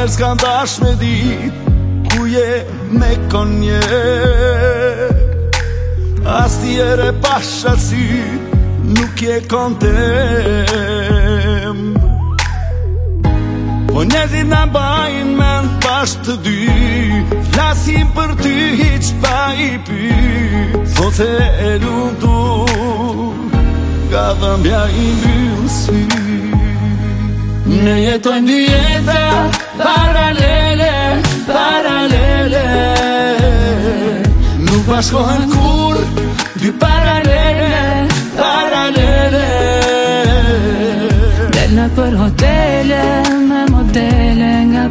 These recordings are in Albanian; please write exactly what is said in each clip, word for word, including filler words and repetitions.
njerës kanë dash me dit ku je me konje. As tjere pasha sy nuk je kontem. Po njerëzit na bajnë men bashk të dy, flasim për ty hiq pa i pyet. Thot se e lumtur ka dhëmbja i mbyll sy. Ne jetojmë dy jeta paralele, paralele. Nuk bashkohen kur dy paralele, paralele. Delna për hotele me modele nga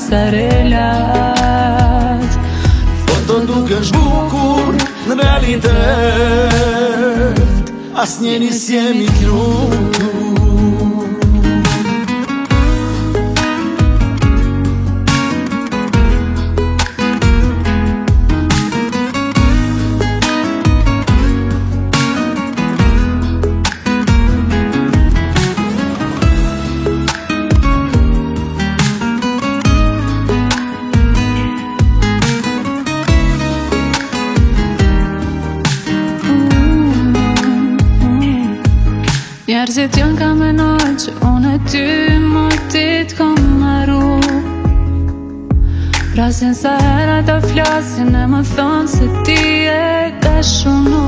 pasarelat. Foto duke zhbukur në realitet, as njeri s'jemi t'lutur. Njerëzit janë ka menoj që unë e ty më ti t'kom maru. Prasin sa hera të flasin e më thonë se ti e dashunu.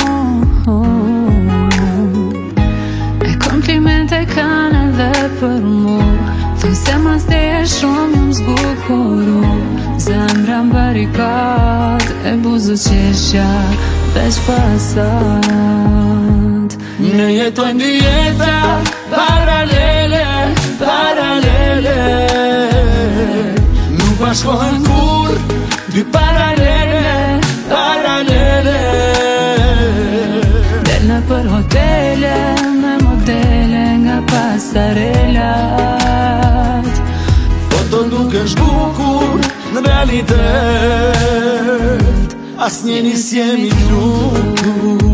E komplimente kanë edhe për mu, thonë se mas te e shumë jam zbukuru. Zemra m'barikat e buzu qeshja veç fasad. Ne jetojmë dy jeta paralele, paralele. Nuk bashkohen kur dy paralele, paralele. Delna për hotele me modele nga pasarelat. Foto duke zhbukur në realitet, as njeri s'jemi t'lutur.